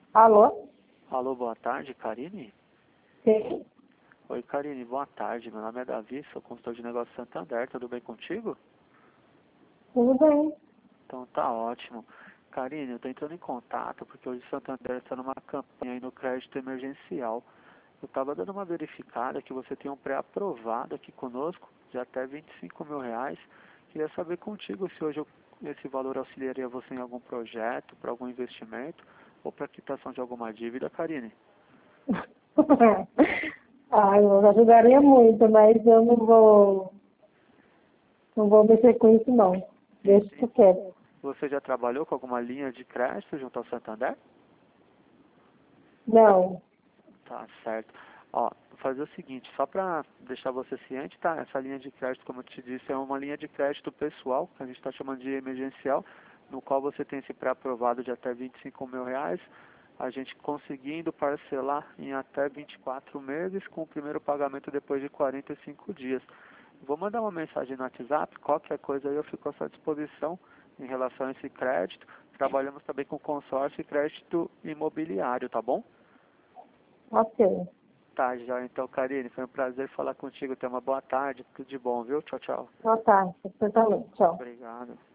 Alô? Alô, boa tarde, Karine? Sim, Oi, Karine, boa tarde. Meu nome é Davi, sou consultor de negócios Santander. Tudo bem contigo? tudo bem. Então tá ótimo. Karine, eu tô entrando em contato porque hoje o Santander está numa campanha aí no crédito emergencial. Eu estava dando uma verificada que você tem um pré-aprovado aqui conosco de até R$ 25.000. Queria saber contigo se hoje esse valor auxiliaria você em algum projeto, para algum investimento ou para quitação de alguma dívida, Karine. Eu ajudaria muito, mas eu não vou mexer com isso não. Deixa que eu quero. Você já trabalhou com alguma linha de crédito junto ao Santander? Não, Tá certo. Ó, vou fazer o seguinte, só para deixar você ciente, tá? Essa linha de crédito, como eu te disse, é uma linha de crédito pessoal, que a gente está chamando de emergencial, no qual você tem esse pré-aprovado de até R$ 25.000, a gente conseguindo parcelar em até 24 meses, com o primeiro pagamento depois de 45 dias. Vou mandar uma mensagem no WhatsApp, qualquer coisa aí eu fico à sua disposição em relação a esse crédito. Trabalhamos também com consórcio e crédito imobiliário, tá bom? ok. Tá, já. Então, Karine, foi um prazer falar contigo. Tenha uma boa tarde. Tudo de bom, viu? Tchau, tchau. Boa tarde, você também. Tchau. Obrigado.